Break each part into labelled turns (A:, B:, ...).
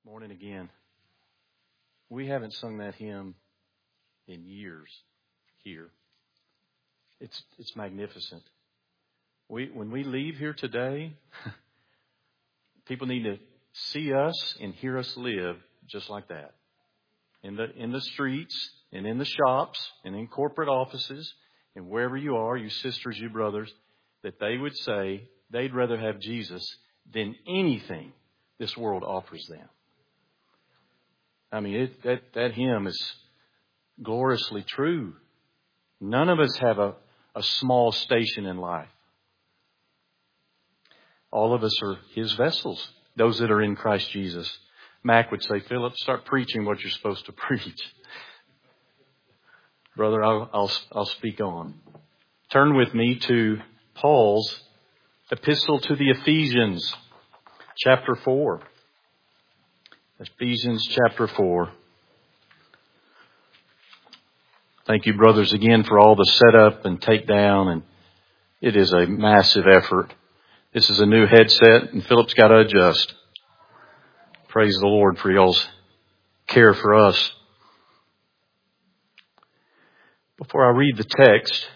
A: Morning again. We haven't sung that hymn in years here. It's magnificent. When we leave here today, people need to see us and hear us live just like that. In the streets and in the shops and in corporate offices and wherever you are, you sisters, you brothers, that they would say they'd rather have Jesus than anything this world offers them. I mean, that hymn is gloriously true. None of us have a small station in life. All of us are His vessels, those that are in Christ Jesus. Mac would say, Philip, start preaching what you're supposed to preach. Brother, I'll speak on. Turn with me to Paul's epistle to the Ephesians, chapter 4. Ephesians chapter 4. Thank you, brothers, again for all the setup and takedown, and it is a massive effort. This is a new headset, and Philip's got to adjust. Praise the Lord for y'all's care for us. Before I read the text,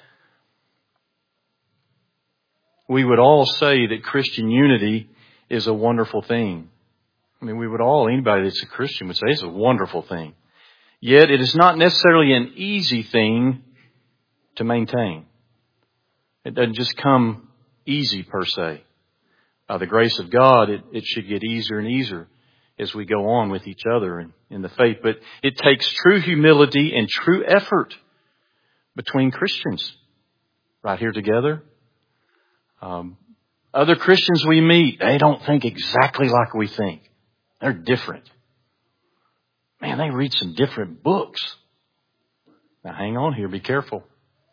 A: we would all say that Christian unity is a wonderful thing. I mean, anybody that's a Christian would say it's a wonderful thing. Yet it is not necessarily an easy thing to maintain. It doesn't just come easy per se. By the grace of God, it should get easier and easier as we go on with each other in the faith. But it takes true humility and true effort between Christians right here together. Other Christians we meet, they don't think exactly like we think. They're different. Man, they read some different books. Now hang on here. Be careful.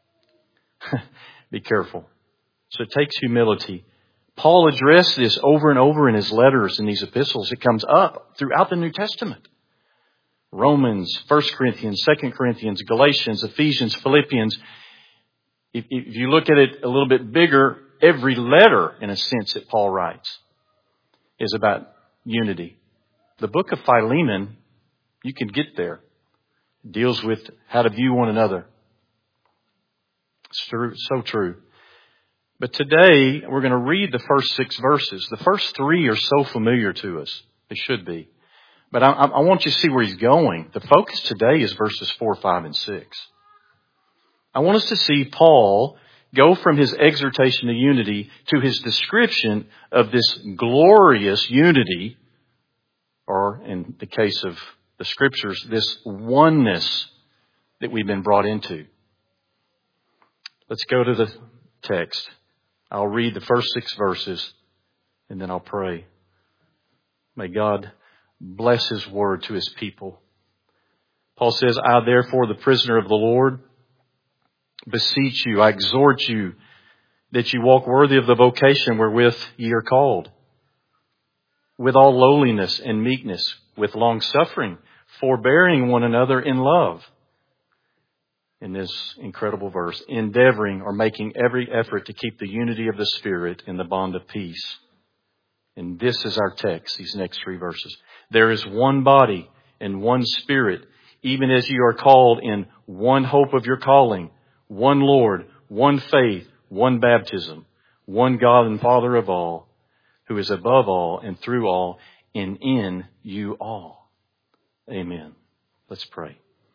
A: Be careful. So it takes humility. Paul addressed this over and over in his letters, in these epistles. It comes up throughout the New Testament. Romans, 1 Corinthians, 2 Corinthians, Galatians, Ephesians, Philippians. If you look at it a little bit bigger, every letter, in a sense, that Paul writes is about unity. The book of Philemon, you can get there. It deals with how to view one another. It's true, so true. But today, we're going to read the first 6 verses. The first 3 are so familiar to us. They should be. But I want you to see where he's going. The focus today is verses 4, 5, and 6. I want us to see Paul go from his exhortation to unity to his description of this glorious unity, or in the case of the Scriptures, this oneness that we've been brought into. Let's go to the text. I'll read the first 6 verses and then I'll pray. May God bless His word to His people. Paul says, I therefore, the prisoner of the Lord, beseech you, I exhort you that you walk worthy of the vocation wherewith ye are called, with all lowliness and meekness, with long suffering, forbearing one another in love. In this incredible verse, endeavoring or making every effort to keep the unity of the Spirit in the bond of peace. And this is our text, these next 3 verses. There is one body and one Spirit, even as you are called in one hope of your calling, one Lord, one faith, one baptism, one God and Father of all, who is above all and through all and in you all. Amen. Let's pray.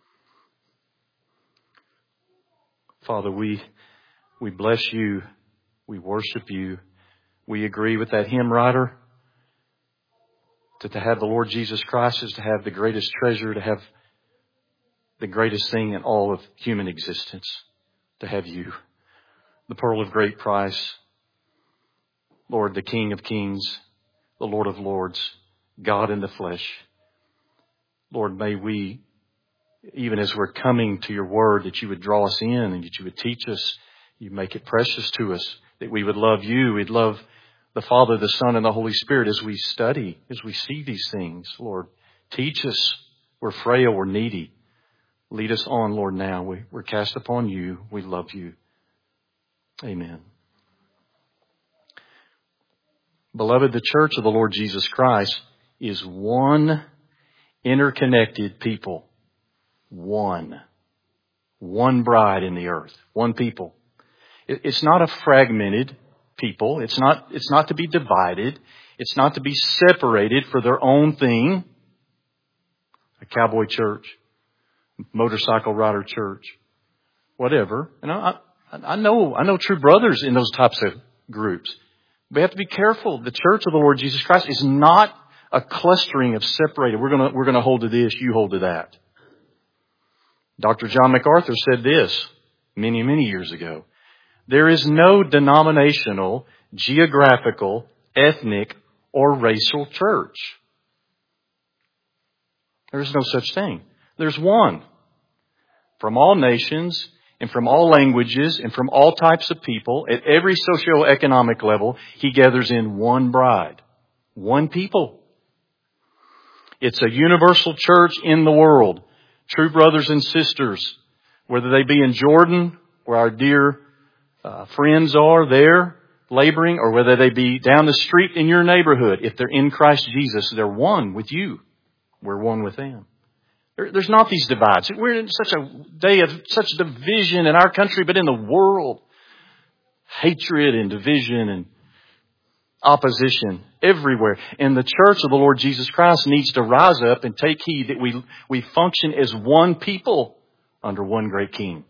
A: Father, we bless you. We worship you. We agree with that hymn writer that to have the Lord Jesus Christ is to have the greatest treasure, to have the greatest thing in all of human existence, to have you, the pearl of great price, Lord, the King of kings, the Lord of lords, God in the flesh. Lord, may we, even as we're coming to your word, that you would draw us in and that you would teach us. You make it precious to us, that we would love you. We'd love the Father, the Son, and the Holy Spirit as we study, as we see these things. Lord, teach us. We're frail. We're needy. Lead us on, Lord, now. We're cast upon you. We love you. Amen. Beloved, the church of the Lord Jesus Christ is one interconnected people. One bride in the earth. One people. It's not a fragmented people. It's not to be divided. It's not to be separated for their own thing. A cowboy church, motorcycle rider church, whatever. And I know true brothers in those types of groups. We have to be careful. The church of the Lord Jesus Christ is not a clustering of separated. We're going to hold to this, you hold to that. Dr. John MacArthur said this many years ago. There is no denominational, geographical, ethnic, or racial church. There is no such thing. There's one. From all nations and from all languages and from all types of people at every socioeconomic level, He gathers in one bride. One people. It's a universal church in the world. True brothers and sisters, whether they be in Jordan, where our dear friends are there laboring, or whether they be down the street in your neighborhood, if they're in Christ Jesus, they're one with you. We're one with them. There's not these divides. We're in such a day of such division in our country, but in the world. Hatred and division and opposition everywhere. And the church of the Lord Jesus Christ needs to rise up and take heed that we function as one people under one great King.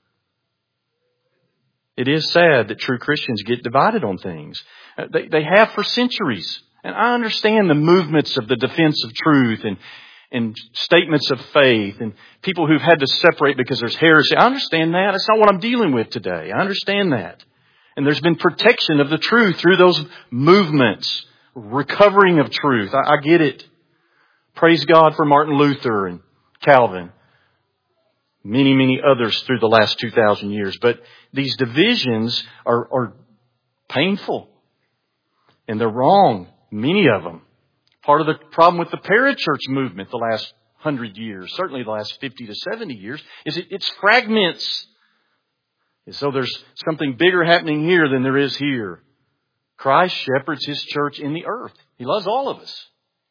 A: It is sad that true Christians get divided on things. They have for centuries. And I understand the movements of the defense of truth and statements of faith and people who've had to separate because there's heresy. I understand that. That's not what I'm dealing with today. I understand that. And there's been protection of the truth through those movements, recovering of truth. I get it. Praise God for Martin Luther and Calvin. Many others through the last 2,000 years. But these divisions are painful. And they're wrong. Many of them. Part of the problem with the parachurch movement the last 100 years, certainly the last 50 to 70 years, is it's fragments. And so there's something bigger happening here than there is here. Christ shepherds His church in the earth. He loves all of us.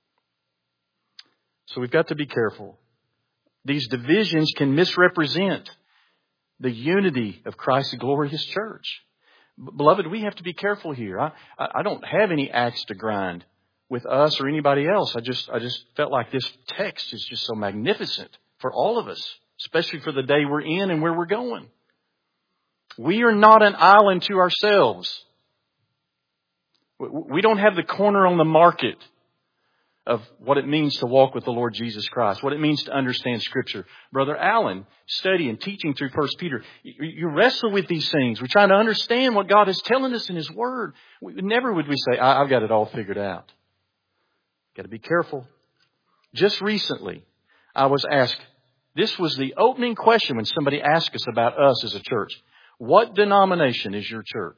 A: So we've got to be careful. These divisions can misrepresent the unity of Christ's glorious church. Beloved, we have to be careful here. I don't have any axe to grind with us or anybody else. I just felt like this text is just so magnificent for all of us, especially for the day we're in and where we're going. We are not an island to ourselves. We don't have the corner on the market of what it means to walk with the Lord Jesus Christ, what it means to understand Scripture. Brother Allen, studying, teaching through 1 Peter, you wrestle with these things. We're trying to understand what God is telling us in His Word. Never would we say, I've got it all figured out. Got to be careful. Just recently, I was asked, this was the opening question when somebody asked us about us as a church. What denomination is your church?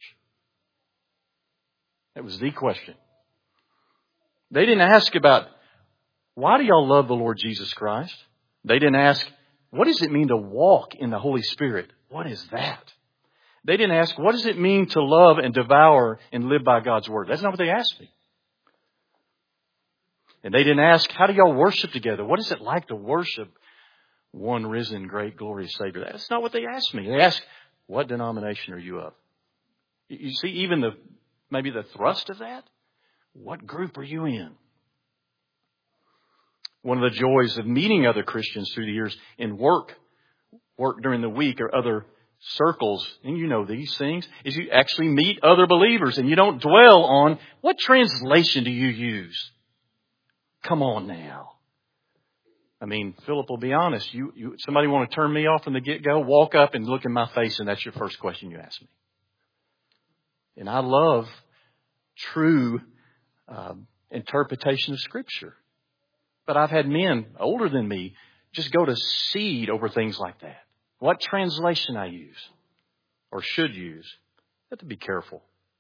A: That was the question. They didn't ask about, why do y'all love the Lord Jesus Christ? They didn't ask, what does it mean to walk in the Holy Spirit? What is that? They didn't ask, what does it mean to love and devour and live by God's Word? That's not what they asked me. And they didn't ask, how do y'all worship together? What is it like to worship one risen, great, glorious Savior? That's not what they asked me. They asked, what denomination are you of? You see, even maybe the thrust of that? What group are you in? One of the joys of meeting other Christians through the years in work during the week or other circles, and you know these things, is you actually meet other believers and you don't dwell on, what translation do you use? Come on now. I mean, Philip will be honest. Somebody want to turn me off from the get-go, walk up and look in my face, and that's your first question you ask me. And I love true interpretation of Scripture. But I've had men older than me just go to seed over things like that. What translation I use or should use. You have to be careful.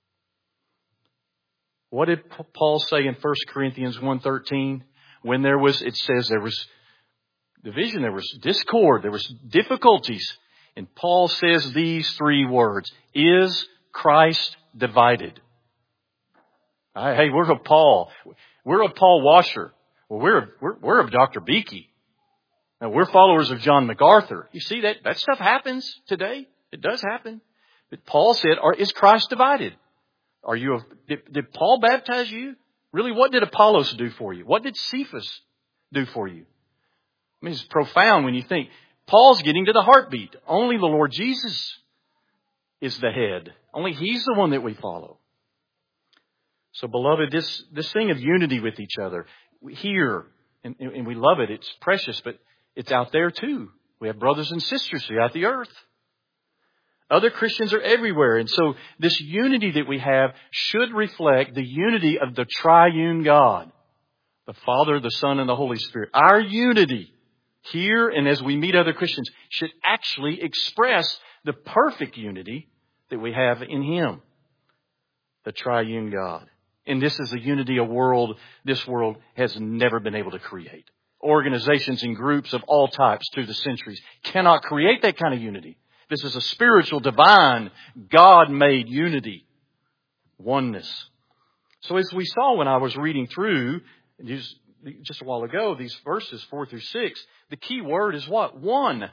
A: What did Paul say in 1 Corinthians 1:13? When it says there was division, there was discord, there was difficulties. And Paul says these three words. Is Christ divided? Hey, we're a Paul washer. Well, we're of Dr. Beakey. Now, we're followers of John MacArthur. You see, that stuff happens today. It does happen. But Paul said, is Christ divided? Did Paul baptize you? Really, what did Apollos do for you? What did Cephas do for you? I mean, it's profound when you think Paul's getting to the heartbeat. Only the Lord Jesus is the head. Only He's the one that we follow. So, beloved, this thing of unity with each other, here, and we love it, it's precious, but it's out there too. We have brothers and sisters throughout the earth. Other Christians are everywhere. And so this unity that we have should reflect the unity of the triune God, the Father, the Son, and the Holy Spirit. Our unity here and as we meet other Christians should actually express the perfect unity that we have in Him, the triune God. And this is a unity this world has never been able to create. Organizations and groups of all types through the centuries cannot create that kind of unity. This is a spiritual, divine, God-made unity, oneness. So as we saw when I was reading through just a while ago, these verses 4 through 6, the key word is what? One.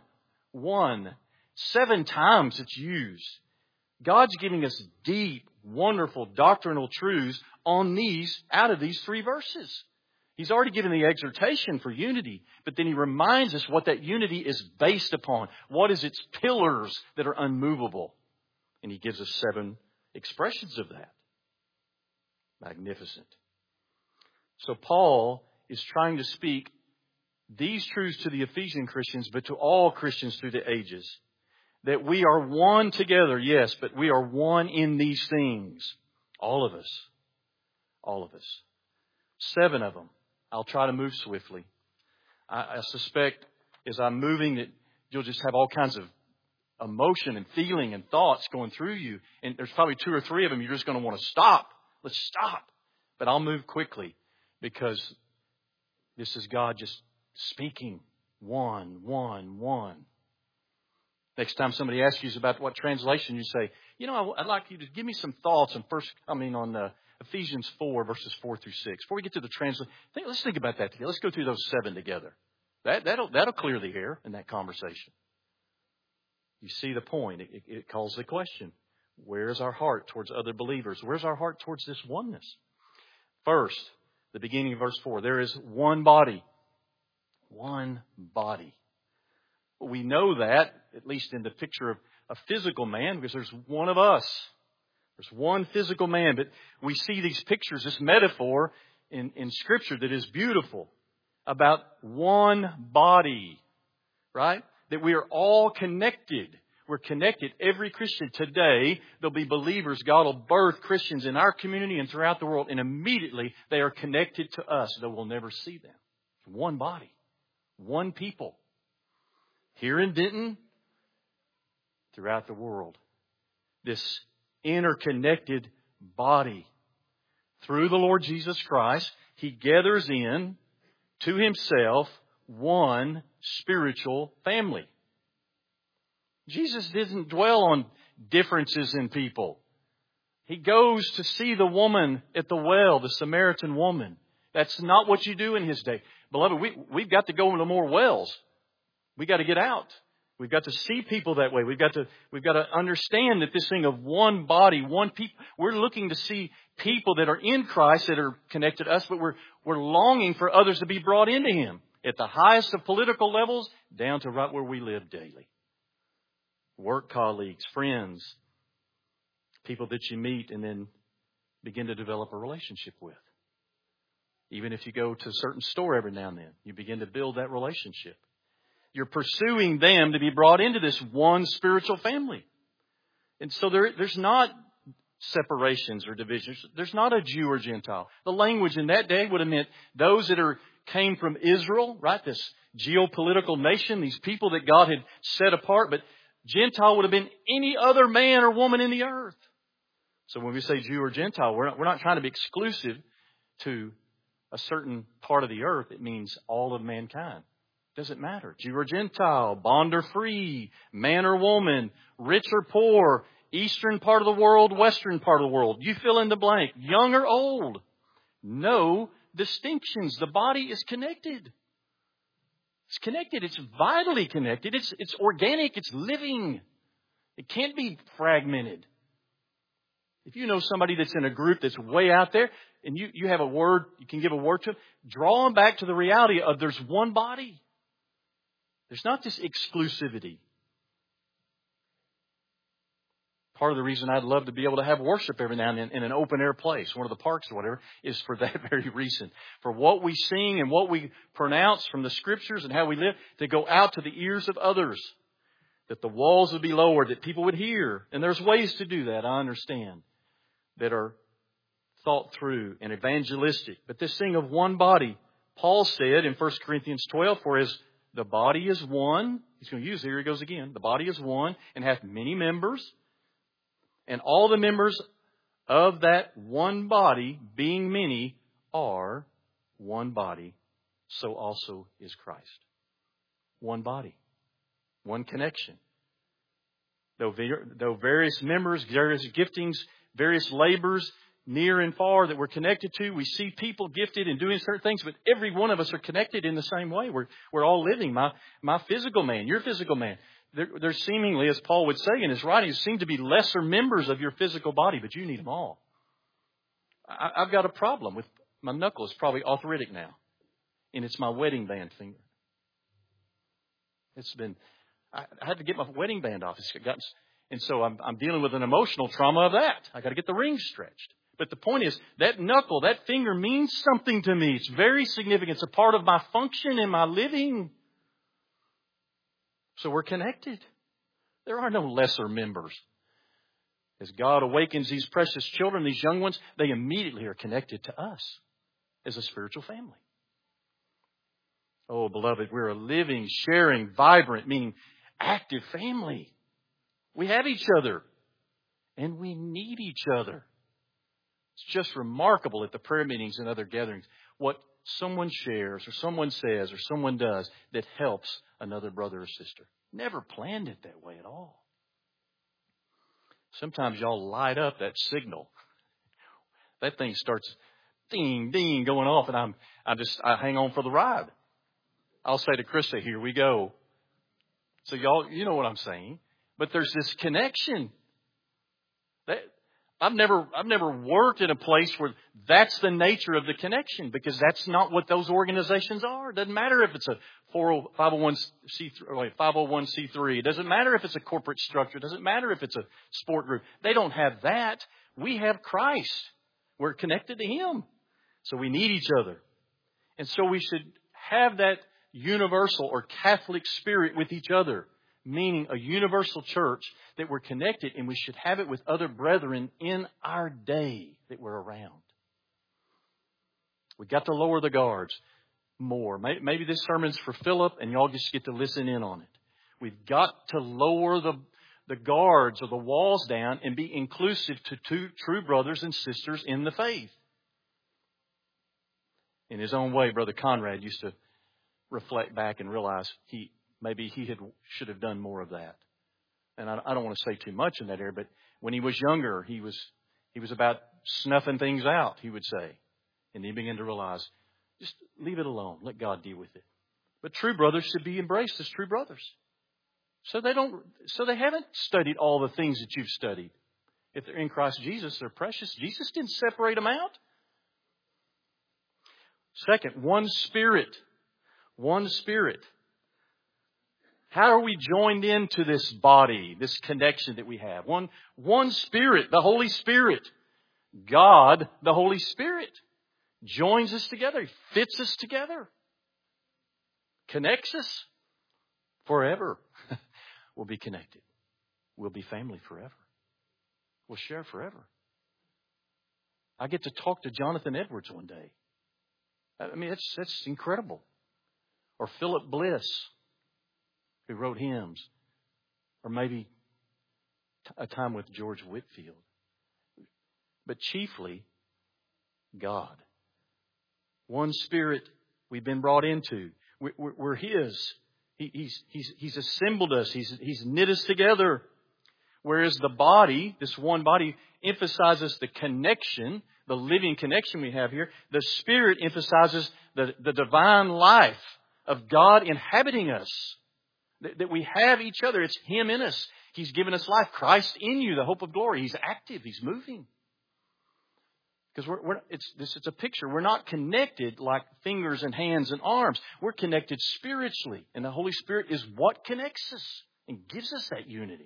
A: 7 times it's used. God's giving us deep, wonderful doctrinal truths out of these 3 verses. He's already given the exhortation for unity, but then He reminds us what that unity is based upon. What is its pillars that are unmovable? And He gives us 7 expressions of that. Magnificent. So Paul is trying to speak these truths to the Ephesian Christians, but to all Christians through the ages. That we are one together, yes, but we are one in these things. All of us. All of us. 7 of them. I'll try to move swiftly. I suspect as I'm moving that you'll just have all kinds of emotion and feeling and thoughts going through you. And there's probably 2 or 3 of them you're just going to want to stop. Let's stop. But I'll move quickly because this is God just speaking. One. Next time somebody asks you about what translation, you say, I'd like you to give me some thoughts on Ephesians 4, verses 4 through 6. Before we get to the translation, let's think about that together. Let's go through those 7 together. That'll clear the air in that conversation. You see the point. It calls the question. Where's our heart towards other believers? Where's our heart towards this oneness? First, the beginning of verse 4. There is one body. One body. We know that, at least in the picture of a physical man, because there's one of us. There's one physical man, but we see these pictures, this metaphor in Scripture that is beautiful about one body, right? That we are all connected. We're connected. Every Christian today, there'll be believers. God will birth Christians in our community and throughout the world, and immediately they are connected to us, though we'll never see them. One body. One people. Here in Denton, throughout the world. This interconnected body. Through the Lord Jesus Christ, He gathers in to Himself one spiritual family. Jesus didn't dwell on differences in people. He goes to see the woman at the well, the Samaritan woman. That's not what you do in His day. Beloved, we've got to go into more wells. We've got to get out. We've got to see people that way. We've got to understand that this thing of one body, one people, we're looking to see people that are in Christ that are connected to us, but we're longing for others to be brought into Him at the highest of political levels down to right where we live daily. Work colleagues, friends, people that you meet and then begin to develop a relationship with. Even if you go to a certain store every now and then, you begin to build that relationship. You're pursuing them to be brought into this one spiritual family. And so there's not separations or divisions. There's not a Jew or Gentile. The language in that day would have meant those that came from Israel, right? This geopolitical nation, these people that God had set apart. But Gentile would have been any other man or woman in the earth. So when we say Jew or Gentile, we're not trying to be exclusive to a certain part of the earth. It means all of mankind. Doesn't matter. Jew or Gentile, bond or free, man or woman, rich or poor, eastern part of the world, western part of the world. You fill in the blank. Young or old. No distinctions. The body is connected. It's connected. It's vitally connected. It's organic. It's living. It can't be fragmented. If you know somebody that's in a group that's way out there and you have a word, you can give a word to them, draw them back to the reality of there's one body. There's not this exclusivity. Part of the reason I'd love to be able to have worship every now and then in an open air place, one of the parks or whatever, is for that very reason. For what we sing and what we pronounce from the Scriptures and how we live to go out to the ears of others. That the walls would be lowered, that people would hear. And there's ways to do that, I understand, that are thought through and evangelistic. But this thing of one body, Paul said in 1 Corinthians 12, for as the body is one, he's going to use, here he goes again, the body is one and hath many members, and all the members of that one body, being many, are one body, so also is Christ. One body. One connection. Though various members, various giftings, various labors, near and far that we're connected to, we see people gifted in doing certain things, but every one of us are connected in the same way. We're all living. My physical man, your physical man. There's seemingly, as Paul would say in his writings, seem to be lesser members of your physical body, but you need them all. I've got a problem with my knuckle. It's probably arthritic now, and it's my wedding band finger. I had to get my wedding band off. And so I'm dealing with an emotional trauma of that. I got to get the ring stretched. But the point is, that knuckle, that finger means something to me. It's very significant. It's a part of my function and my living. So we're connected. There are no lesser members. As God awakens these precious children, these young ones, they immediately are connected to us as a spiritual family. Oh, beloved, we're a living, sharing, vibrant, meaning active family. We have each other, and we need each other. It's just remarkable at the prayer meetings and other gatherings what someone shares or someone says or someone does that helps another brother or sister. Never planned it that way at all. Sometimes y'all light up that signal. That thing starts ding, ding going off, and I hang on for the ride. I'll say to Krista, here we go. So y'all, you know what I'm saying. But there's this connection. I've never worked in a place where that's the nature of the connection, because that's not what those organizations are. It doesn't matter if it's a 501c3. It doesn't matter if it's a corporate structure. It doesn't matter if it's a sport group. They don't have that. We have Christ. We're connected to Him. So we need each other. And so we should have that universal or Catholic spirit with each other, meaning a universal church that we're connected, and we should have it with other brethren in our day that we're around. We've got to lower the guards more. Maybe this sermon's for Philip, and y'all just get to listen in on it. We've got to lower the guards or the walls down and be inclusive to two true brothers and sisters in the faith. In his own way, Brother Conrad used to reflect back and realize maybe he should have done more of that. And I don't want to say too much in that area, but when he was younger, he was about snuffing things out, he would say. And he began to realize, just leave it alone. Let God deal with it. But true brothers should be embraced as true brothers. So they haven't studied all the things that you've studied. If they're in Christ Jesus, they're precious. Jesus didn't separate them out. Second, one Spirit. One Spirit. How are we joined into this body, this connection that we have? One Spirit, the Holy Spirit. God, the Holy Spirit, joins us together, fits us together, connects us forever. We'll be connected. We'll be family forever. We'll share forever. I get to talk to Jonathan Edwards one day. I mean, that's incredible. Or Philip Bliss, who wrote hymns. Or maybe a time with George Whitefield. But chiefly, God. One Spirit we've been brought into. We're His. He's assembled us. He's knit us together. Whereas the body, this one body, emphasizes the connection, the living connection we have here. The Spirit emphasizes the divine life of God inhabiting us. That we have each other. It's Him in us. He's given us life. Christ in you, the hope of glory. He's active. He's moving. Because it's a picture. We're not connected like fingers and hands and arms. We're connected spiritually. And the Holy Spirit is what connects us and gives us that unity.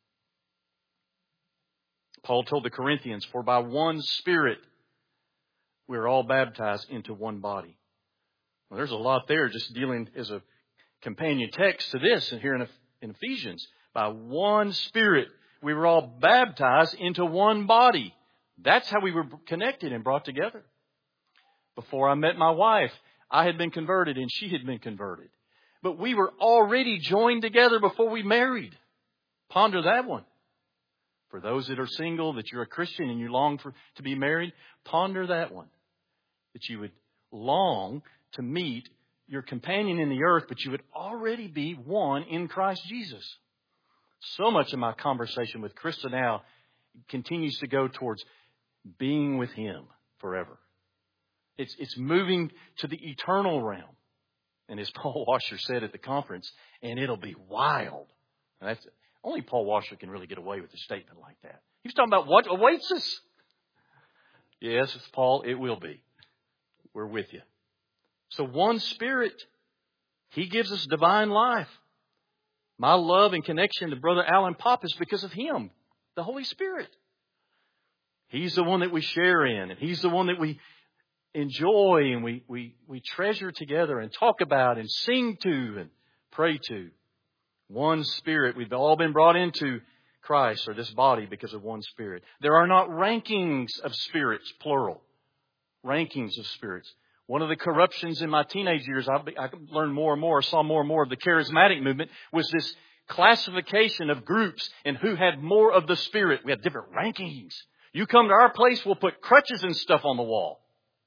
A: Paul told the Corinthians, for by one Spirit we are all baptized into one body. Well, there's a lot there just dealing as a companion text to this and here in Ephesians. By one Spirit we were all baptized into one body. That's how we were connected and brought together. Before I met my wife, I had been converted and she had been converted. But we were already joined together before we married. Ponder that one. For those that are single, that you're a Christian and you long to be married, ponder that one. That you would long to meet your companion in the earth, but you would already be one in Christ Jesus. So much of my conversation with Krista now continues to go towards being with Him forever. It's moving to the eternal realm. And as Paul Washer said at the conference, and it'll be wild. And that's only Paul Washer can really get away with a statement like that. He was talking about what awaits us. Yes, it's Paul, it will be. We're with you. So one Spirit, He gives us divine life. My love and connection to Brother Alan Pop is because of Him, the Holy Spirit. He's the one that we share in, and He's the one that we enjoy and we treasure together and talk about and sing to and pray to. One Spirit. We've all been brought into Christ or this body because of one Spirit. There are not rankings of spirits, plural. Rankings of spirits. One of the corruptions in my teenage years, I learned more and more, saw more and more of the charismatic movement, was this classification of groups and who had more of the Spirit. We had different rankings. You come to our place, we'll put crutches and stuff on the wall.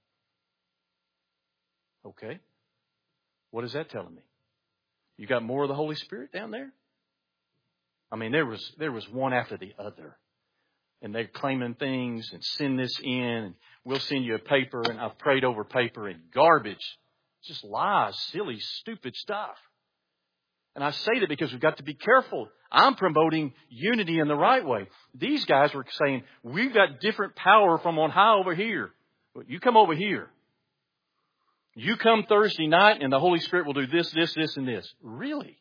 A: Okay. What is that telling me? You got more of the Holy Spirit down there? I mean, there was one after the other. And they're claiming things and send this in and we'll send you a paper and I've prayed over paper and garbage. Just lies, silly, stupid stuff. And I say that because we've got to be careful. I'm promoting unity in the right way. These guys were saying, we've got different power from on high over here. You come over here. You come Thursday night and the Holy Spirit will do this, this, this, and this. Really?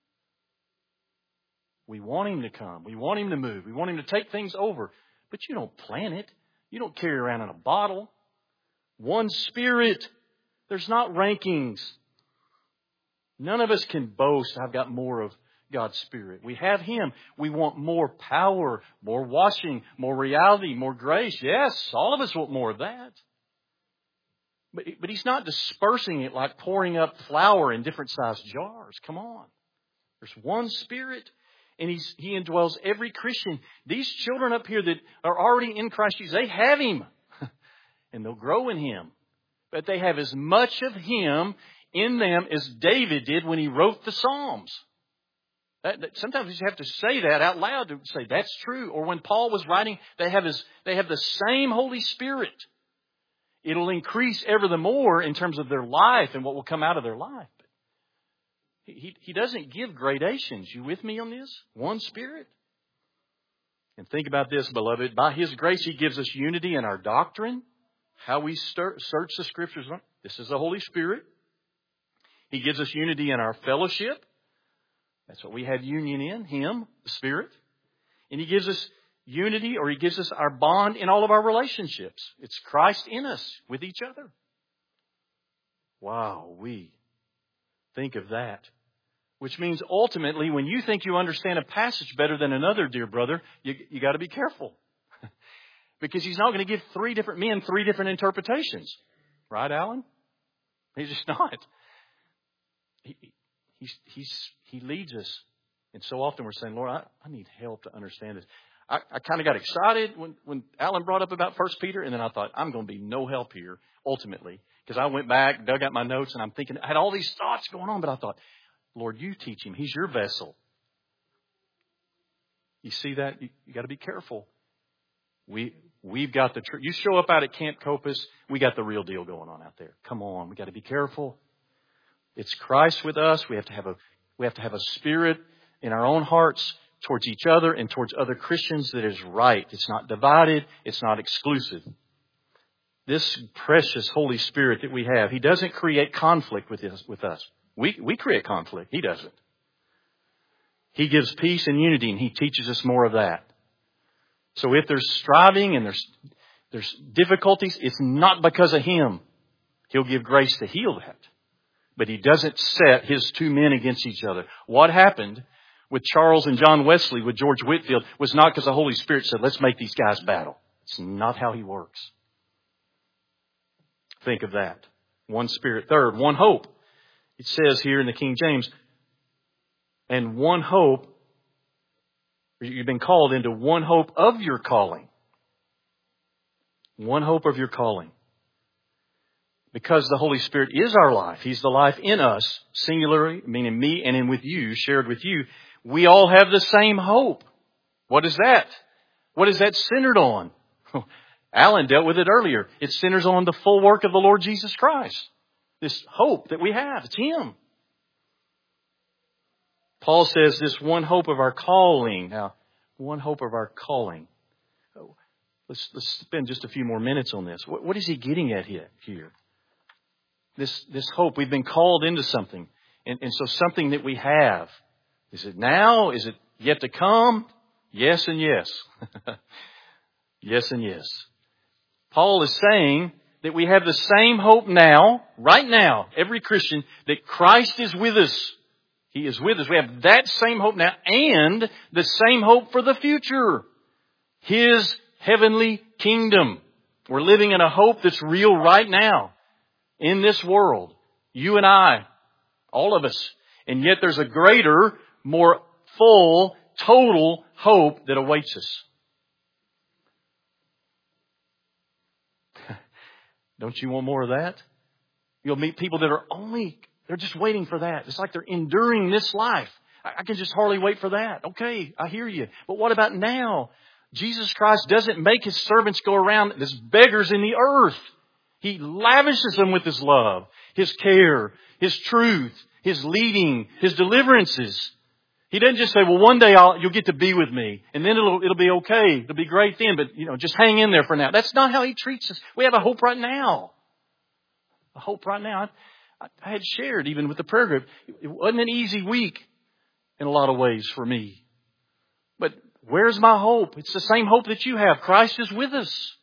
A: We want Him to come. We want Him to move. We want Him to take things over. But you don't plan it. You don't carry around in a bottle. One Spirit. There's not rankings. None of us can boast, I've got more of God's Spirit. We have Him. We want more power, more washing, more reality, more grace. Yes, all of us want more of that. But He's not dispersing it like pouring up flour in different sized jars. Come on. There's one Spirit. And He indwells every Christian. These children up here that are already in Christ Jesus, they have Him. And they'll grow in Him. But they have as much of Him in them as David did when he wrote the Psalms. Sometimes you have to say that out loud to say that's true. Or when Paul was writing, they have the same Holy Spirit. It'll increase ever the more in terms of their life and what will come out of their life. He doesn't give gradations. You with me on this? One Spirit. And think about this, beloved. By His grace, He gives us unity in our doctrine. How we search the Scriptures. This is the Holy Spirit. He gives us unity in our fellowship. That's what we have union in. Him, the Spirit. And He gives us unity, or He gives us our bond in all of our relationships. It's Christ in us with each other. Wow, we think of that. Which means ultimately, when you think you understand a passage better than another, dear brother, you got to be careful. Because He's not going to give three different men three different interpretations. Right, Alan? He's just not. He leads us. And so often we're saying, Lord, I need help to understand this. I kind of got excited when Alan brought up about 1 Peter, and then I thought, I'm going to be no help here, ultimately. Because I went back, dug out my notes, and I'm thinking, I had all these thoughts going on, but I thought, Lord, you teach him. He's your vessel. You see that? You got to be careful. We we've got the truth. You show up out at Camp Copus, we got the real deal going on out there. Come on, we got to be careful. It's Christ with us. We have to have a spirit in our own hearts towards each other and towards other Christians that is right. It's not divided. It's not exclusive. This precious Holy Spirit that we have, He doesn't create conflict with us. We create conflict. He doesn't. He gives peace and unity, and He teaches us more of that. So if there's striving and there's difficulties, it's not because of Him. He'll give grace to heal that. But He doesn't set His two men against each other. What happened with Charles and John Wesley, with George Whitefield, was not because the Holy Spirit said, let's make these guys battle. It's not how He works. Think of that. One Spirit. Third, one hope. It says here in the King James, and one hope, you've been called into one hope of your calling. One hope of your calling. Because the Holy Spirit is our life. He's the life in us, singularly, meaning me and in with you, shared with you. We all have the same hope. What is that? What is that centered on? Alan dealt with it earlier. It centers on the full work of the Lord Jesus Christ. This hope that we have, it's Him. Paul says this one hope of our calling. Now, one hope of our calling. Let's spend just a few more minutes on this. What is he getting at here? This hope. We've been called into something. And so something that we have. Is it now? Is it yet to come? Yes and yes. Yes and yes. Paul is saying that we have the same hope now, right now, every Christian, that Christ is with us. He is with us. We have that same hope now and the same hope for the future. His heavenly kingdom. We're living in a hope that's real right now in this world. You and I, all of us. And yet there's a greater, more full, total hope that awaits us. Don't you want more of that? You'll meet people that are they're just waiting for that. It's like they're enduring this life. I can just hardly wait for that. Okay, I hear you. But what about now? Jesus Christ doesn't make His servants go around as beggars in the earth. He lavishes them with His love, His care, His truth, His leading, His deliverances. He doesn't just say, well, one day you'll get to be with me and then it'll be okay. It'll be great then, but just hang in there for now. That's not how He treats us. We have a hope right now. A hope right now. I had shared even with the prayer group. It wasn't an easy week in a lot of ways for me. But where's my hope? It's the same hope that you have. Christ is with us.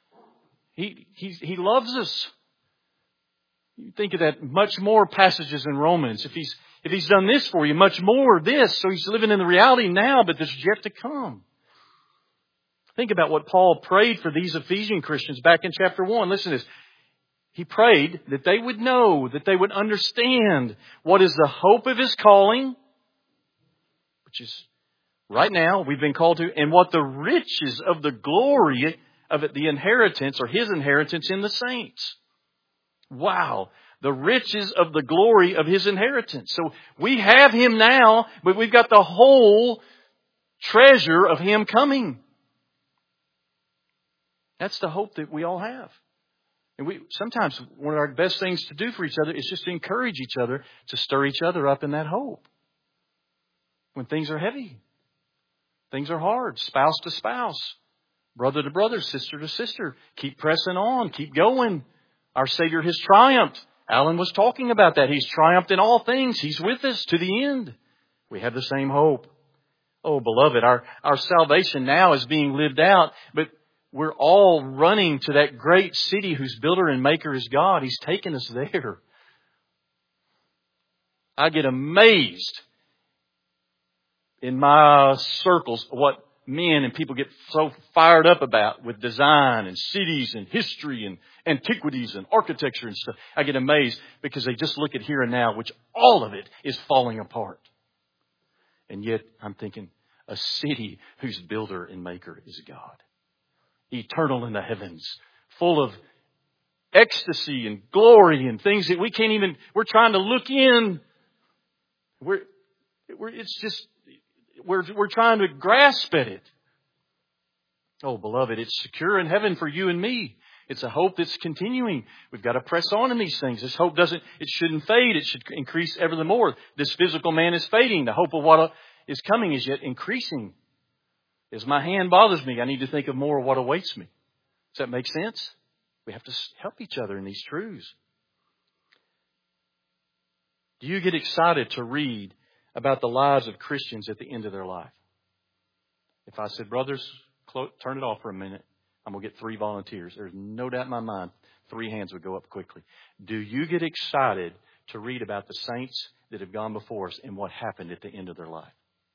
A: He loves us. You think of that much more passages in Romans. If He's done this for you, much more this. So He's living in the reality now, but there's yet to come. Think about what Paul prayed for these Ephesian Christians back in chapter 1. Listen to this. He prayed that they would know, that they would understand what is the hope of His calling, which is right now we've been called to, and what the riches of the glory of it, the inheritance or His inheritance in the saints. Wow. The riches of the glory of His inheritance. So we have Him now, but we've got the whole treasure of Him coming. That's the hope that we all have. And sometimes one of our best things to do for each other is just to encourage each other, to stir each other up in that hope. When things are heavy, things are hard, spouse to spouse, brother to brother, sister to sister. Keep pressing on, keep going. Our Savior has triumphed. Alan was talking about that. He's triumphed in all things. He's with us to the end. We have the same hope. Oh, beloved, our salvation now is being lived out, but we're all running to that great city whose builder and maker is God. He's taken us there. I get amazed in my circles what men and people get so fired up about with design and cities and history and antiquities and architecture and stuff. I get amazed because they just look at here and now, which all of it is falling apart. And yet I'm thinking, a city whose builder and maker is God. Eternal in the heavens, full of ecstasy and glory and things that we can't even, we're trying to look in. We're trying to grasp at it. Oh, beloved, it's secure in heaven for you and me. It's a hope that's continuing. We've got to press on in these things. This hope it shouldn't fade. It should increase ever the more. This physical man is fading. The hope of what is coming is yet increasing. As my hand bothers me, I need to think of more of what awaits me. Does that make sense? We have to help each other in these truths. Do you get excited to read about the lives of Christians at the end of their life? If I said, brothers, turn it off for a minute, I'm going to get 3 volunteers. There's no doubt in my mind 3 hands would go up quickly. Do you get excited to read about the saints that have gone before us and what happened at the end of their life?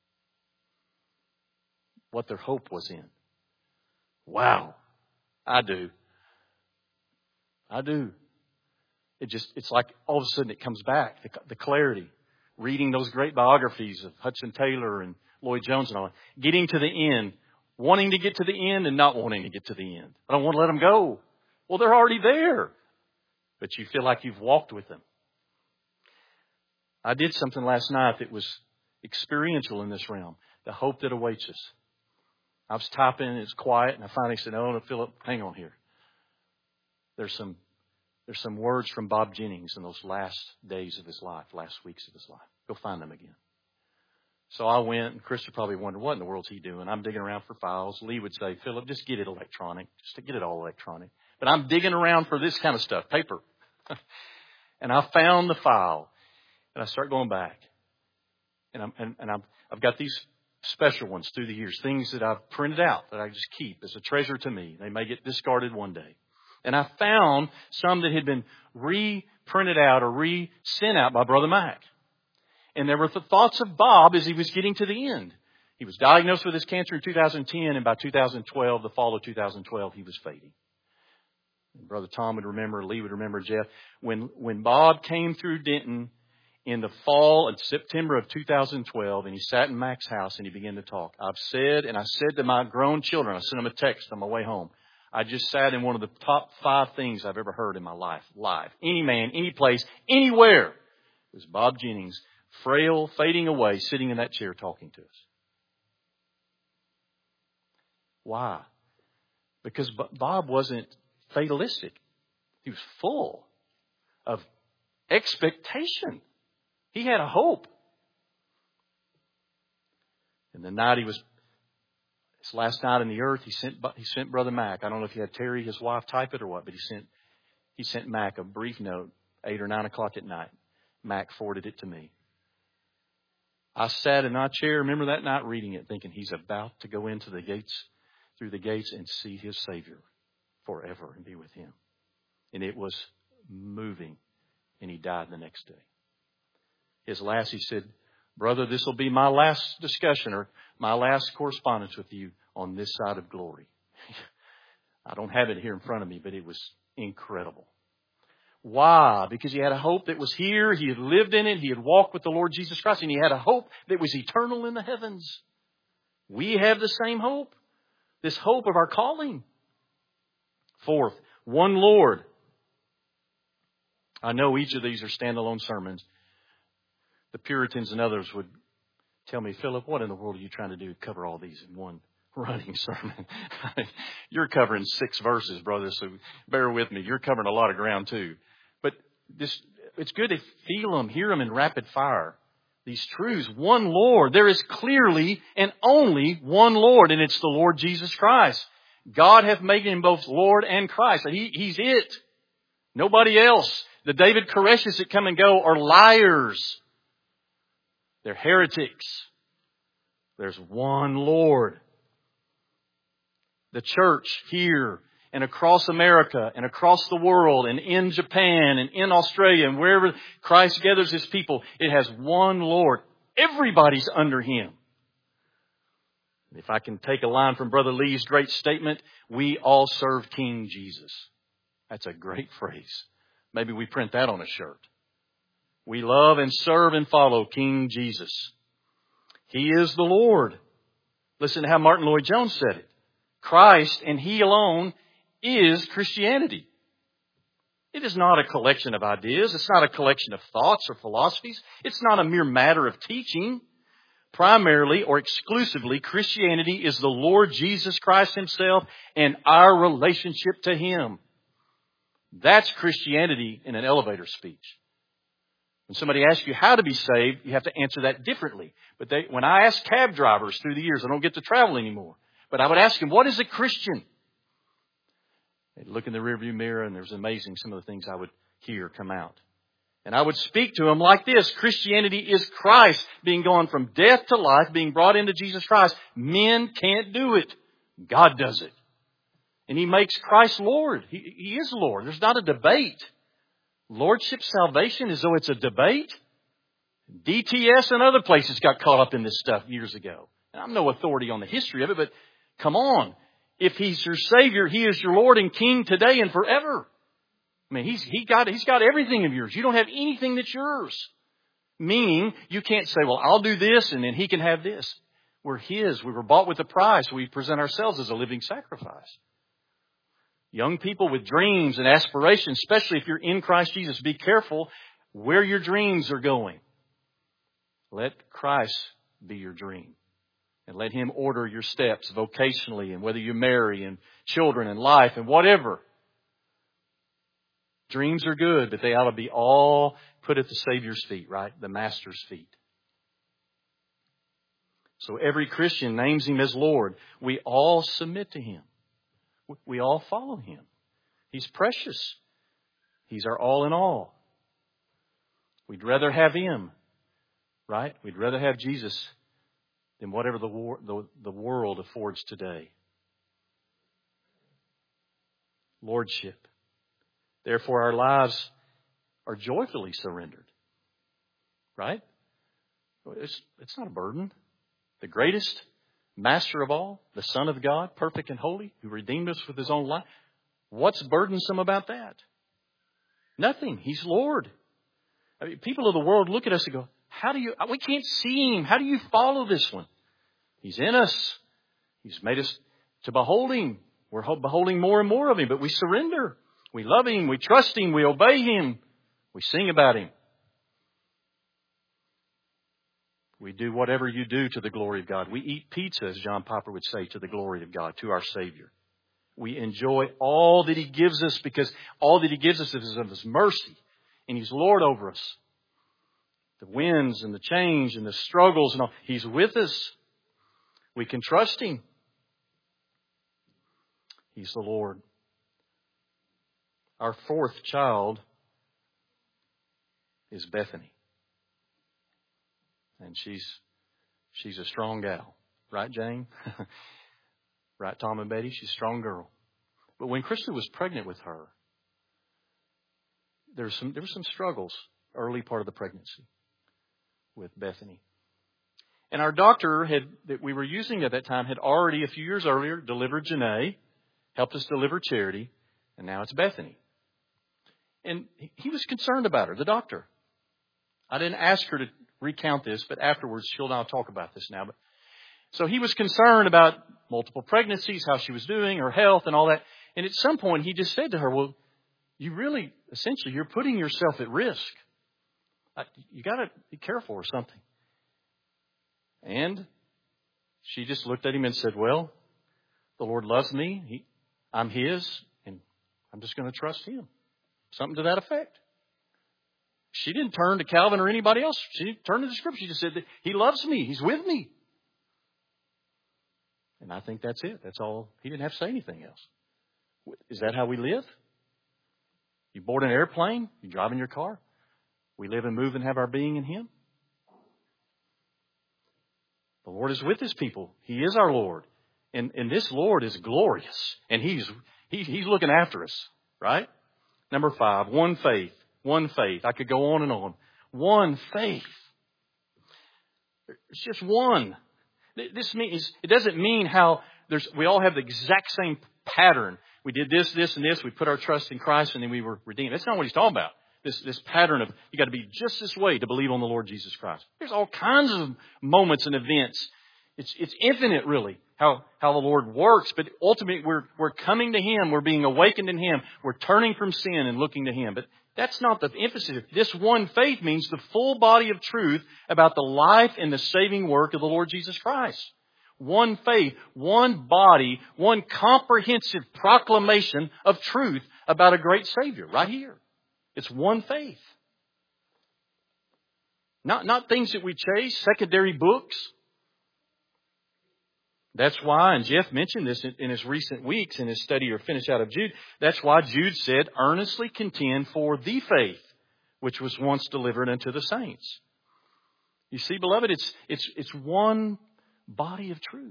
A: What their hope was in. Wow. I do. It's like all of a sudden it comes back, the clarity. Reading those great biographies of Hudson Taylor and Lloyd Jones and all. Getting to the end. Wanting to get to the end and not wanting to get to the end. I don't want to let them go. Well, they're already there. But you feel like you've walked with them. I did something last night that was experiential in this realm. The hope that awaits us. I was typing and it's quiet and I finally said, "Oh, no, Philip, hang on here. There's some words from Bob Jennings in those last days of his life, last weeks of his life. Go find them again." So I went, and Chris would probably wonder, what in the world's he doing? I'm digging around for files. Lee would say, "Philip, just get it electronic. Just to get it all electronic." But I'm digging around for this kind of stuff, paper. And I found the file. And I start going back. And I've got these special ones through the years, things that I've printed out that I just keep as a treasure to me. They may get discarded one day. And I found some that had been reprinted out or re-sent out by Brother Mac. And there were the thoughts of Bob as he was getting to the end. He was diagnosed with his cancer in 2010, and by 2012, the fall of 2012, he was fading. Brother Tom would remember, Lee would remember, Jeff. When Bob came through Denton in the fall of September of 2012, and he sat in Mac's house and he began to talk. I said to my grown children, I sent them a text on my way home. I just sat in one of the top 5 things I've ever heard in my life, live. Any man, any place, anywhere. It was Bob Jennings. Frail, fading away, sitting in that chair talking to us. Why? Because Bob wasn't fatalistic. He was full of expectation. He had a hope. And the night his last night on the earth, he sent Brother Mac. I don't know if he had Terry, his wife, type it or what, but he sent Mac a brief note, 8 or 9 o'clock at night. Mac forwarded it to me. I sat in my chair, remember that night reading it, thinking he's about to go into the gates, through the gates and see his Savior forever and be with him. And it was moving. And he died the next day. His last, he said, "Brother, this will be my last discussion or my last correspondence with you on this side of glory." I don't have it here in front of me, but it was incredible. Why? Because he had a hope that was here. He had lived in it. He had walked with the Lord Jesus Christ. And he had a hope that was eternal in the heavens. We have the same hope. This hope of our calling. 4th, one Lord. I know each of these are standalone sermons. The Puritans and others would tell me, "Philip, what in the world are you trying to do to cover all these in one running sermon?" You're covering 6 verses, brother, so bear with me. You're covering a lot of ground too. But it's good to feel them, hear them in rapid fire. These truths, one Lord. There is clearly and only one Lord, and it's the Lord Jesus Christ. God hath made him both Lord and Christ. He's it. Nobody else. The David Koreshes that come and go are liars. They're heretics. There's one Lord. The church here and across America and across the world and in Japan and in Australia and wherever Christ gathers his people, it has one Lord. Everybody's under him. If I can take a line from Brother Lee's great statement, we all serve King Jesus. That's a great phrase. Maybe we print that on a shirt. We love and serve and follow King Jesus. He is the Lord. Listen to how Martin Lloyd-Jones said it. Christ and He alone is Christianity. It is not a collection of ideas. It's not a collection of thoughts or philosophies. It's not a mere matter of teaching. primarily or exclusively, Christianity is the Lord Jesus Christ Himself and our relationship to Him. That's Christianity in an elevator speech. When somebody asks you how to be saved, you have to answer that differently. But when I ask cab drivers through the years, I don't get to travel anymore. But I would ask them, what is a Christian? They'd look in the rearview mirror, and there's amazing some of the things I would hear come out. And I would speak to them like this. Christianity is Christ being gone from death to life, being brought into Jesus Christ. Men can't do it. God does it. And He makes Christ Lord. He is Lord. There's not a debate. Lordship salvation as though it's a debate. DTS and other places got caught up in this stuff years ago. And I'm no authority on the history of it, but come on. If He's your Savior, He is your Lord and King today and forever. I mean, He's got everything of yours. You don't have anything that's yours. Meaning, you can't say, well, I'll do this and then He can have this. We're His. We were bought with a price. We present ourselves as a living sacrifice. Young people with dreams and aspirations, especially if you're in Christ Jesus, be careful where your dreams are going. Let Christ be your dream. And let Him order your steps vocationally and whether you marry and children and life and whatever. Dreams are good, but they ought to be all put at the Savior's feet, right? The Master's feet. So every Christian names Him as Lord. We all submit to Him. We all follow Him. He's precious. He's our all in all. We'd rather have Him, right? We'd rather have Jesus than whatever the world affords today. Lordship. Therefore, our lives are joyfully surrendered, right? It's not a burden. The greatest Master of all, the Son of God, perfect and holy, who redeemed us with His own life. What's burdensome about that? Nothing. He's Lord. I mean, people of the world look at us and go, we can't see Him. How do you follow this one? He's in us. He's made us to behold Him. We're beholding more and more of Him, but we surrender. We love Him. We trust Him. We obey Him. We sing about Him. We do whatever you do to the glory of God. We eat pizza, as John Piper would say, to the glory of God, to our Savior. We enjoy all that He gives us because all that He gives us is of His mercy. And He's Lord over us. The winds and the change and the struggles and all. He's with us. We can trust Him. He's the Lord. Our fourth child is Bethany. And she's a strong gal. Right, Jane? Right, Tom and Betty? She's a strong girl. But when Krista was pregnant with her, there were some struggles early part of the pregnancy with Bethany. And our doctor that we were using at that time had already, a few years earlier, delivered Janae, helped us deliver Charity, and now it's Bethany. And he was concerned about her, the doctor. I didn't ask her to recount this, but afterwards she'll now talk about this now. So he was concerned about multiple pregnancies, how she was doing, her health and all that. And at some point he just said to her, well, essentially, you're putting yourself at risk. You got to be careful or something. And she just looked at him and said, well, the Lord loves me. I'm His, and I'm just going to trust Him. Something to that effect. She didn't turn to Calvin or anybody else. She didn't turn to the Scripture. She just said that He loves me. He's with me. And I think that's it. That's all. He didn't have to say anything else. Is that how we live? You board an airplane. You drive in your car. We live and move and have our being in Him. The Lord is with His people. He is our Lord. And this Lord is glorious. And He's looking after us. Right? Number 5, one faith. One faith. I could go on and on. One faith. It's just one. This means, it doesn't mean how we all have the exact same pattern. We did this, this, and this. We put our trust in Christ and then we were redeemed. That's not what he's talking about. This pattern of you got to be just this way to believe on the Lord Jesus Christ. There's all kinds of moments and events. It's infinite, really, how the Lord works. But ultimately, we're coming to Him. We're being awakened in Him. We're turning from sin and looking to Him. But That's not the emphasis. This one faith means the full body of truth about the life and the saving work of the Lord Jesus Christ. One faith, one body, one comprehensive proclamation of truth about a great Savior right here. It's one faith. Not things that we chase, secondary books. That's why, and Jeff mentioned this in his recent weeks in his study or finish out of Jude, that's why Jude said, earnestly contend for the faith which was once delivered unto the saints. You see, beloved, it's one body of truth.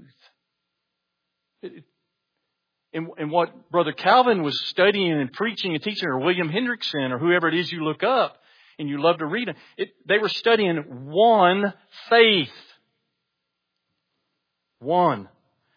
A: And what Brother Calvin was studying and preaching and teaching, or William Hendrickson, or whoever it is you look up and you love to read them, they were studying one faith. One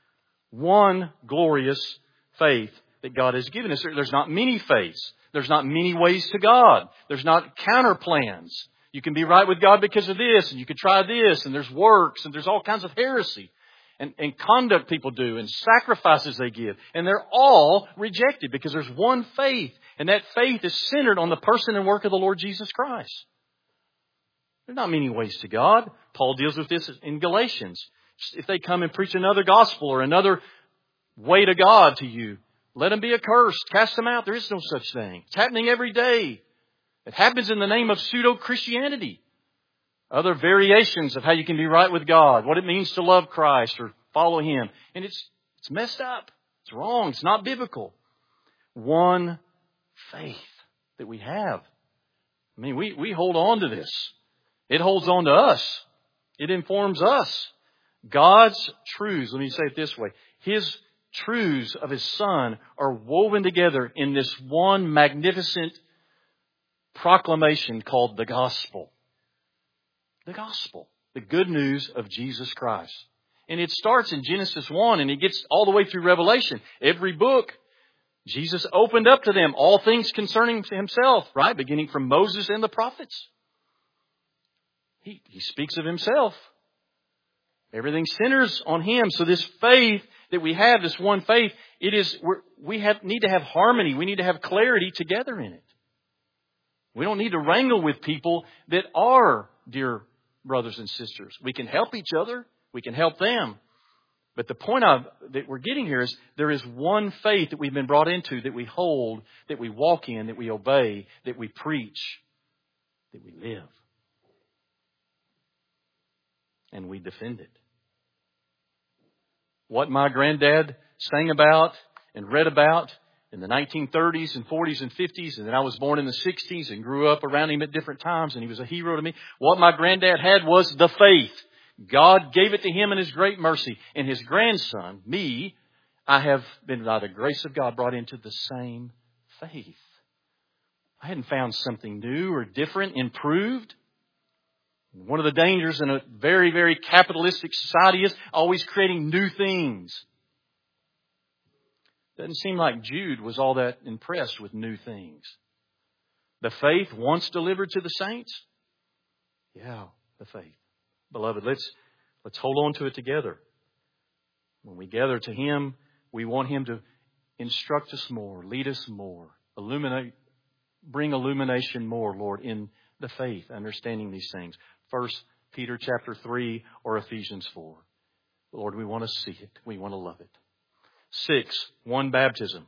A: glorious faith that God has given us. There's not many faiths. There's not many ways to God. There's not counter plans. You can be right with God because of this, and you could try this, and there's works, and there's all kinds of heresy and conduct people do, and sacrifices they give. And they're all rejected because there's one faith, and that faith is centered on the person and work of the Lord Jesus Christ. There's not many ways to God. Paul deals with this in Galatians. If they come and preach another gospel or another way to God to you, let them be accursed. Cast them out. There is no such thing. It's happening every day. It happens in the name of pseudo-Christianity. Other variations of how you can be right with God, what it means to love Christ or follow Him. And it's messed up. It's wrong. It's not biblical. One faith that we have. I mean, we hold on to this. It holds on to us. It informs us. God's truths, let me say it this way, His truths of His Son are woven together in this one magnificent proclamation called the gospel. The gospel. The good news of Jesus Christ. And it starts in Genesis 1 and it gets all the way through Revelation. Every book, Jesus opened up to them all things concerning Himself, right? Beginning from Moses and the prophets. He speaks of Himself. Everything centers on Him. So this faith that we have, this one faith, need to have harmony. We need to have clarity together in it. We don't need to wrangle with people that are dear brothers and sisters. We can help each other. We can help them. But the point that we're getting here is there is one faith that we've been brought into, that we hold, that we walk in, that we obey, that we preach, that we live. And we defend it. What my granddad sang about and read about in the 1930s and 40s and 50s, and then I was born in the 60s and grew up around him at different times, and he was a hero to me. What my granddad had was the faith. God gave it to him in His great mercy. And his grandson, me, I have been, by the grace of God, brought into the same faith. I hadn't found something new or different, improved. One of the dangers in a very, very capitalistic society is always creating new things. Doesn't seem like Jude was all that impressed with new things. The faith once delivered to the saints? Yeah, the faith. Beloved, let's hold on to it together. When we gather to Him, we want Him to instruct us more, lead us more, bring illumination more, Lord, in the faith, understanding these things. 1 Peter chapter 3 or Ephesians 4. Lord, we want to see it. We want to love it. 6, one baptism.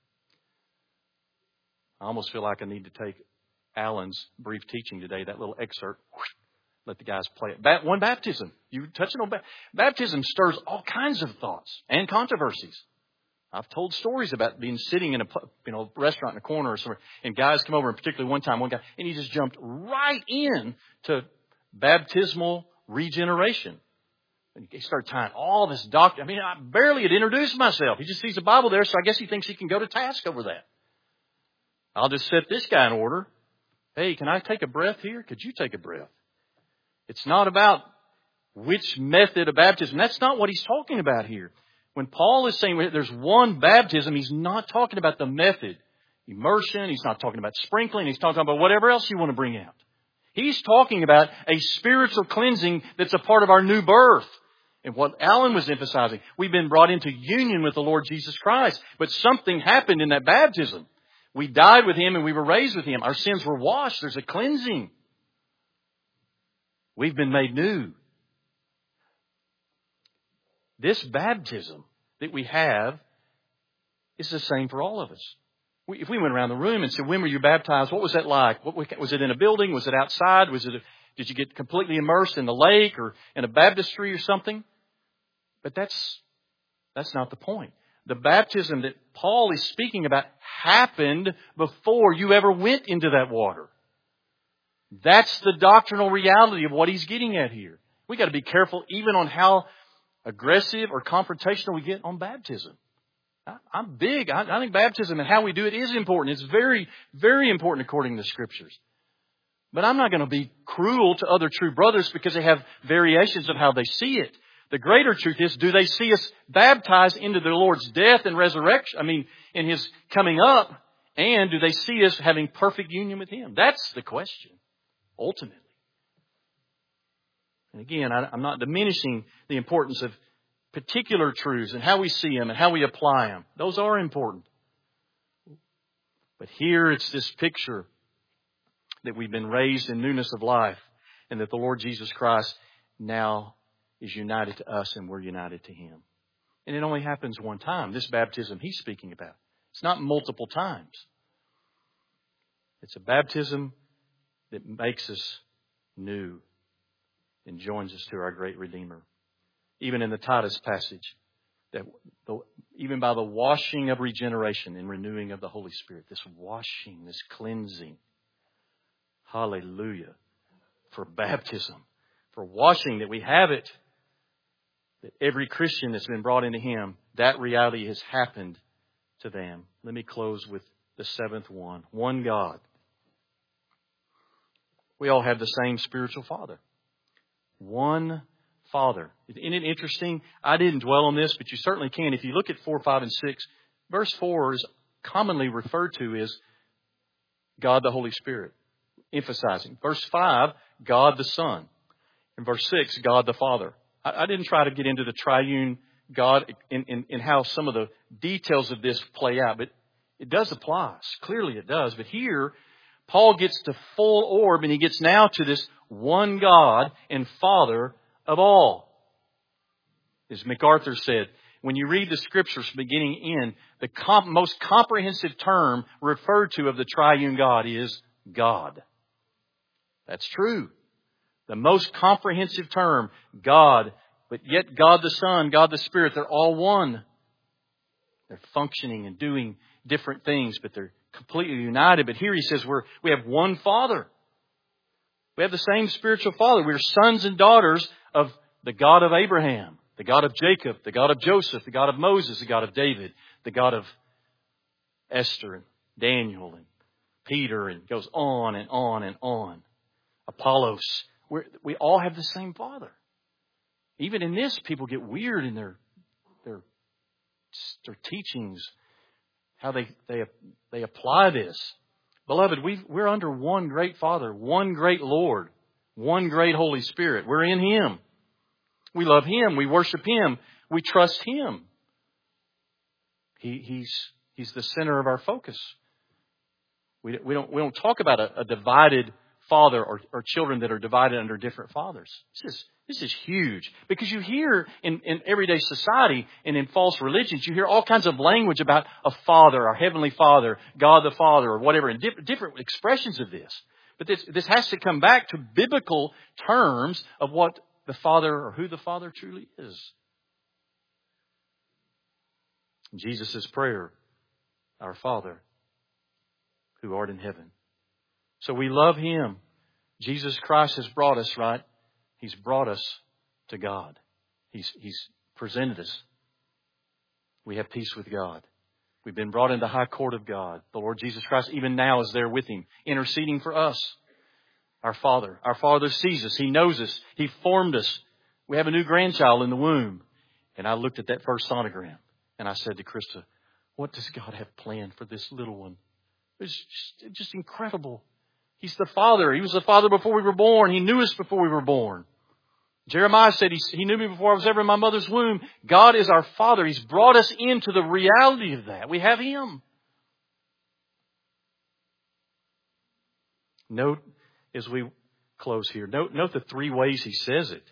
A: I almost feel like I need to take Alan's brief teaching today, that little excerpt. Let the guys play it. One baptism. You touch it on baptism stirs all kinds of thoughts and controversies. I've told stories about being sitting in a restaurant in a corner or somewhere, and guys come over, and particularly one guy, and he just jumped right in to baptismal regeneration. And he started tying all this doctrine. I mean, I barely had introduced myself. He just sees the Bible there, so I guess he thinks he can go to task over that. I'll just set this guy in order. Hey, can I take a breath here? Could you take a breath? It's not about which method of baptism. That's not what he's talking about here. When Paul is saying there's one baptism, he's not talking about the method. Immersion, he's not talking about sprinkling, he's talking about whatever else you want to bring out. He's talking about a spiritual cleansing that's a part of our new birth. And what Alan was emphasizing, we've been brought into union with the Lord Jesus Christ. But something happened in that baptism. We died with Him and we were raised with Him. Our sins were washed. There's a cleansing. We've been made new. This baptism that we have is the same for all of us. If we went around the room and said, when were you baptized? What was that like? Was it in a building? Was it outside? Did you get completely immersed in the lake or in a baptistry or something? But that's not the point. The baptism that Paul is speaking about happened before you ever went into that water. That's the doctrinal reality of what he's getting at here. We got to be careful even on how aggressive or confrontational we get on baptism. I'm big. I think baptism and how we do it is important. It's very, very important according to the Scriptures. But I'm not going to be cruel to other true brothers because they have variations of how they see it. The greater truth is, do they see us baptized into the Lord's death and resurrection? In His coming up, and do they see us having perfect union with Him? That's the question, ultimately. And again, I'm not diminishing the importance of particular truths and how we see them and how we apply them. Those are important. But here it's this picture that we've been raised in newness of life and that the Lord Jesus Christ now is united to us and we're united to Him. And it only happens one time. This baptism He's speaking about. It's not multiple times. It's a baptism that makes us new and joins us to our great Redeemer. Even in the Titus passage, even by the washing of regeneration and renewing of the Holy Spirit, this washing, this cleansing, hallelujah, for baptism, for washing, that we have it, that every Christian that's been brought into Him, that reality has happened to them. Let me close with the seventh one. One God. We all have the same spiritual Father. One Father. Isn't it interesting? I didn't dwell on this, but you certainly can. If you look at 4, 5, and 6, verse 4 is commonly referred to as God the Holy Spirit, emphasizing. Verse 5, God the Son. And verse 6, God the Father. I didn't try to get into the triune God in how some of the details of this play out, but it does apply. Clearly it does. But here, Paul gets to full orb, and he gets now to this one God and Father of all. As MacArthur said, when you read the Scriptures beginning in, the most comprehensive term referred to of the triune God is God. That's true. The most comprehensive term, God, but yet God the Son, God the Spirit, they're all one. They're functioning and doing different things, but they're completely united. But here he says we have one Father. We have the same spiritual Father. We're sons and daughters of the God of Abraham, the God of Jacob, the God of Joseph, the God of Moses, the God of David, the God of Esther and Daniel and Peter, and goes on and on and on. Apollos. We all have the same Father. Even in this, people get weird in their teachings, how they apply this. Beloved, we're under one great Father, one great Lord, one great Holy Spirit. We're in Him. We love Him. We worship Him. We trust Him. He's the center of our focus. We don't talk about a divided father or children that are divided under different fathers. This is huge, because you hear in everyday society and in false religions, you hear all kinds of language about a father, our Heavenly Father, God the Father, or whatever, and different expressions of this. But this has to come back to biblical terms of what the Father, or who the Father truly is. Jesus' prayer, our Father, who art in heaven. So we love Him. Jesus Christ has brought us, right? He's brought us to God. He's presented us. We have peace with God. We've been brought into the high court of God. The Lord Jesus Christ even now is there with Him, interceding for us. Our Father. Our Father sees us. He knows us. He formed us. We have a new grandchild in the womb. And I looked at that first sonogram and I said to Krista, what does God have planned for this little one? It's just incredible. He's the Father. He was the Father before we were born. He knew us before we were born. Jeremiah said He knew me before I was ever in my mother's womb. God is our Father. He's brought us into the reality of that. We have Him. Note, as we close here, note the three ways he says it.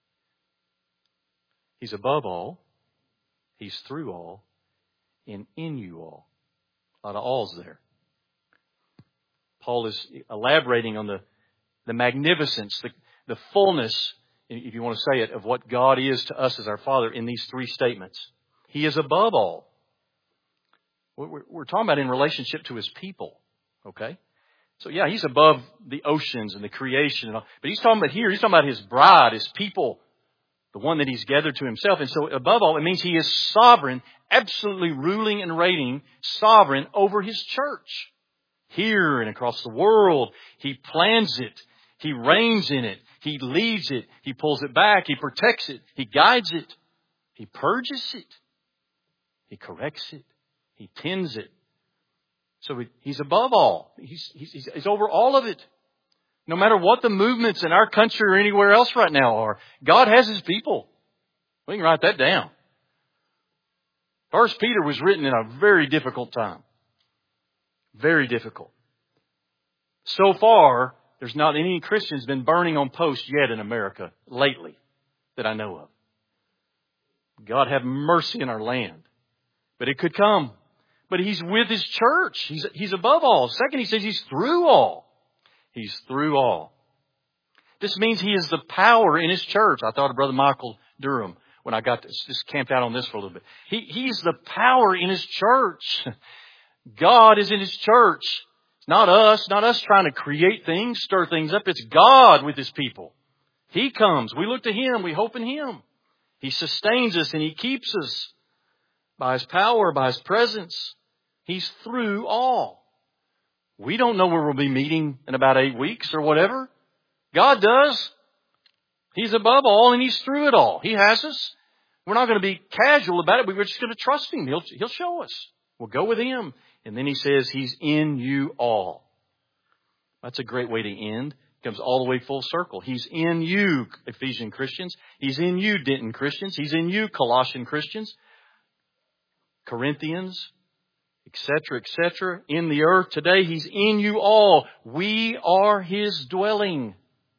A: He's above all, He's through all, and in you all. A lot of alls there. Paul is elaborating on the magnificence, the fullness, if you want to say it, of what God is to us as our Father in these three statements. He is above all. We're talking about in relationship to His people. Okay? So yeah, He's above the oceans and the creation and all. But He's talking about His bride, His people, the one that He's gathered to Himself. And so above all, it means He is sovereign, absolutely ruling and reigning, sovereign over His church. Here and across the world, He plans it. He reigns in it. He leads it. He pulls it back. He protects it. He guides it. He purges it. He corrects it. He tends it. So He's above all. He's over all of it. No matter what the movements in our country or anywhere else right now are, God has His people. We can write that down. 1 Peter was written in a very difficult time. Very difficult. So far, there's not any Christians been burning on posts yet in America lately that I know of. God have mercy in our land. But it could come. But He's with His church. He's above all. Second, He says He's through all. He's through all. This means He is the power in His church. I thought of Brother Michael Durham when I got just camped out on this for a little bit. He's the power in His church. God is in His church. It's not us trying to create things, stir things up. It's God with His people. He comes. We look to Him. We hope in Him. He sustains us and He keeps us by His power, by His presence. He's through all. We don't know where we'll be meeting in about 8 weeks or whatever. God does. He's above all and He's through it all. He has us. We're not going to be casual about it. We're just going to trust Him. He'll show us. We'll go with Him. And then He says He's in you all. That's a great way to end. It comes all the way full circle. He's in you, Ephesian Christians. He's in you, Denton Christians. He's in you, Colossian Christians. Corinthians, etc., etc. In the earth today, He's in you all. We are His dwelling.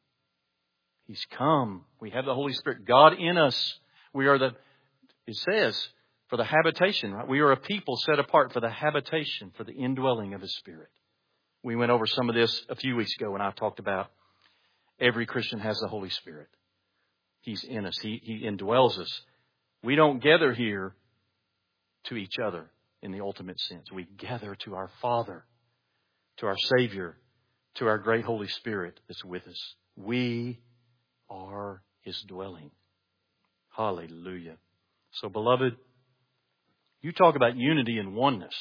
A: He's come. We have the Holy Spirit, God in us. We are it says, for the habitation, right? We are a people set apart for the habitation, for the indwelling of His Spirit. We went over some of this a few weeks ago when I talked about every Christian has the Holy Spirit. He's in us. He indwells us. We don't gather here to each other in the ultimate sense. We gather to our Father, to our Savior, to our great Holy Spirit that's with us. We are His dwelling. Hallelujah. So, beloved, you talk about unity and oneness.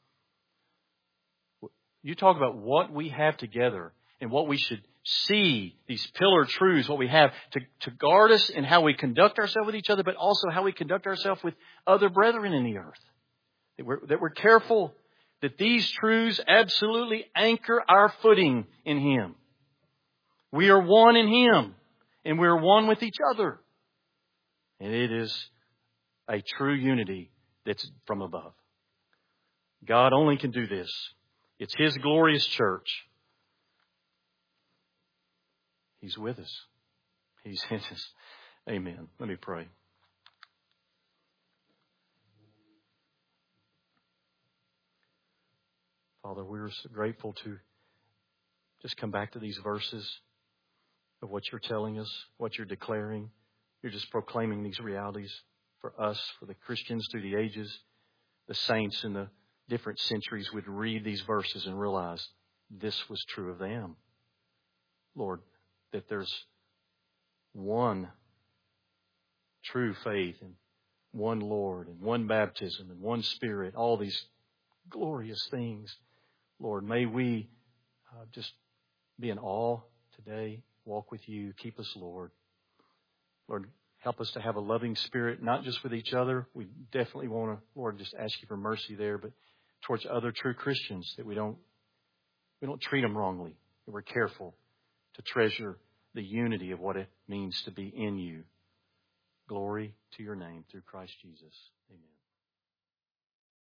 A: You talk about what we have together and what we should see, these pillar truths, what we have to guard us in how we conduct ourselves with each other, but also how we conduct ourselves with other brethren in the earth. That we're careful that these truths absolutely anchor our footing in Him. We are one in Him, and we are one with each other. And it is a true unity that's from above. God only can do this. It's His glorious church. He's with us. He's in us. Amen. Let me pray. Father, we're so grateful to just come back to these verses of what You're telling us, what You're declaring. You're just proclaiming these realities for us, for the Christians through the ages. The saints in the different centuries would read these verses and realize this was true of them. Lord, that there's one true faith and one Lord and one baptism and one Spirit, all these glorious things. Lord, may we just be in awe today, walk with You, keep us, Lord. Lord, help us to have a loving spirit, not just with each other. We definitely want to, Lord, just ask You for mercy there, but towards other true Christians, that we don't treat them wrongly, that we're careful to treasure the unity of what it means to be in You. Glory to Your name through Christ Jesus. Amen.